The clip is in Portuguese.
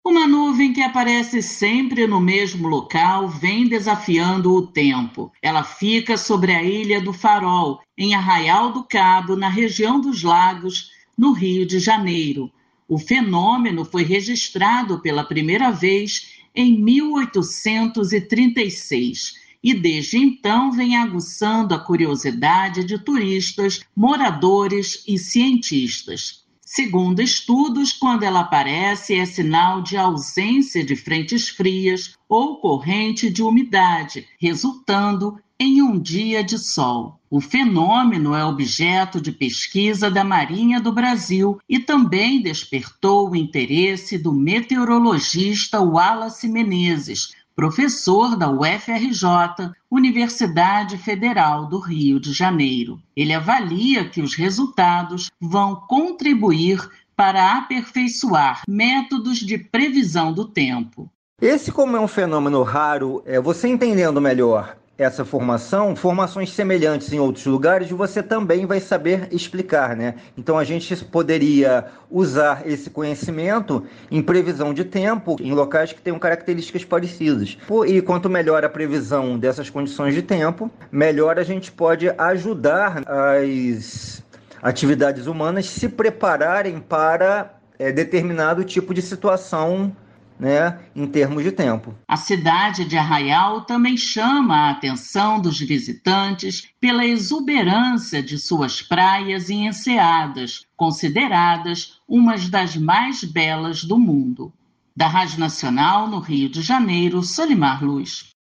Uma nuvem que aparece sempre no mesmo local vem desafiando o tempo. Ela fica sobre a Ilha do Farol, em Arraial do Cabo, na região dos Lagos, no Rio de Janeiro. O fenômeno foi registrado pela primeira vez em 1836 e desde então vem aguçando a curiosidade de turistas, moradores e cientistas. Segundo estudos, quando ela aparece, é sinal de ausência de frentes frias ou corrente de umidade, resultando em um dia de sol. O fenômeno é objeto de pesquisa da Marinha do Brasil e também despertou o interesse do meteorologista Wallace Menezes, professor da UFRJ, Universidade Federal do Rio de Janeiro. Ele avalia que os resultados vão contribuir para aperfeiçoar métodos de previsão do tempo. Esse, como é um fenômeno raro, você entendendo melhor essa formação, formações semelhantes em outros lugares, você também vai saber explicar, né? Então a gente poderia usar esse conhecimento em previsão de tempo em locais que tenham características parecidas. E quanto melhor a previsão dessas condições de tempo, melhor a gente pode ajudar as atividades humanas se prepararem para determinado tipo de situação, né, em termos de tempo. A cidade de Arraial também chama a atenção dos visitantes pela exuberância de suas praias e enseadas, consideradas umas das mais belas do mundo. Da Rádio Nacional, no Rio de Janeiro, Solimar Luz.